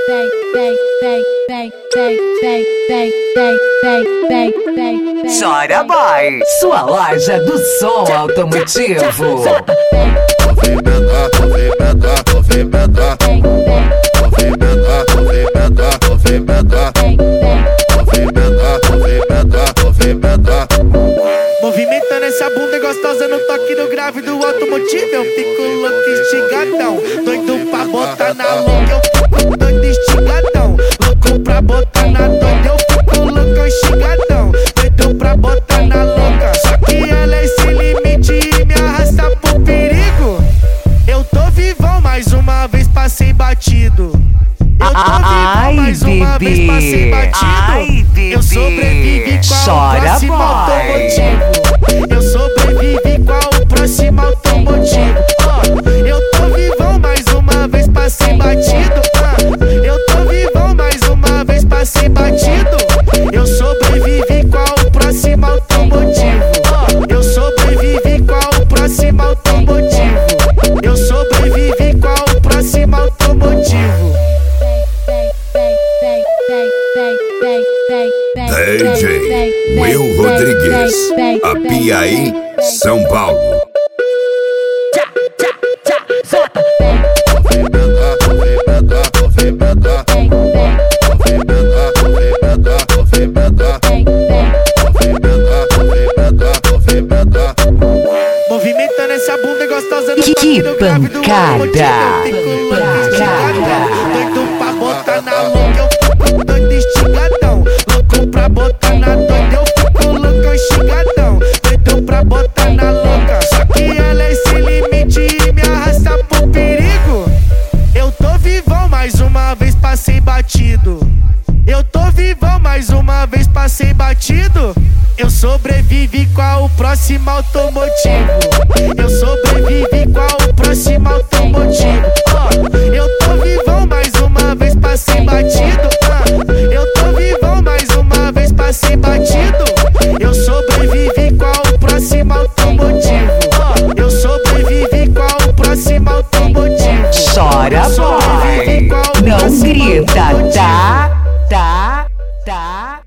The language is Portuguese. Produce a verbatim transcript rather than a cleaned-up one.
Chora Boy, sua loja do som automotivo. Movimenta, movimenta, movimenta, movimenta, movimenta, movimenta, movimenta, movimenta, movimenta. Movimentando essa bunda gostosa no toque do grave do automotivo. Eu fico louco estigadão, doido pra botar na louca. Eu fico doido estigadão, louco pra botar na doida. Eu fico louco estigadão, doido pra botar na louca. Só que ela é sem limite e me arrasta pro perigo. Eu tô vivão, mais uma vez passei batido. Eu tô vivão, mais uma vez passei batido. Eu sobrevivi qual o próximo automotivo. Eu sobrevivi qual o próximo automotivo. Oh, eu tô vivão, mais uma vez passei batido. Oh, eu tô vivão, mais uma vez passei batido. Eu sobrevivi qual o próximo automotivo. Oh, eu sobrevivi qual o próximo automotivo. Eu sobrevivi qual o próximo automotivo. D J Will Rodrigues, Apiaí, São Paulo. Movimenta, movimenta, movimenta, movimenta, movimenta, movimenta, movimenta, movimenta. Movimentando essa bunda gostosa no Que toque do grave do pancada! automotivo. Eu fico louco estigadão, doido pra botar na louca. Eu fico doido estigadão, louco pra botar na doida. Eu fico louco estigadão, doido pra botar na louca. Só que ela é sem limite e me arrasta pro perigo. Eu tô vivão, mais uma vez passei batido. Eu tô vivão, mais uma vez passei batido. Eu sobrevivi qual o próximo automotivo. Eu sobrevivi qual o próximo automotivo. Oh, eu tô vivão, mais uma vez passei batido. Oh, eu tô vivão, mais uma vez passei batido. Eu sobrevivi qual o próximo automotivo. Oh, eu sobrevivi qual o próximo automotivo. Chora Boy, não grita, tá? Tá? Tá?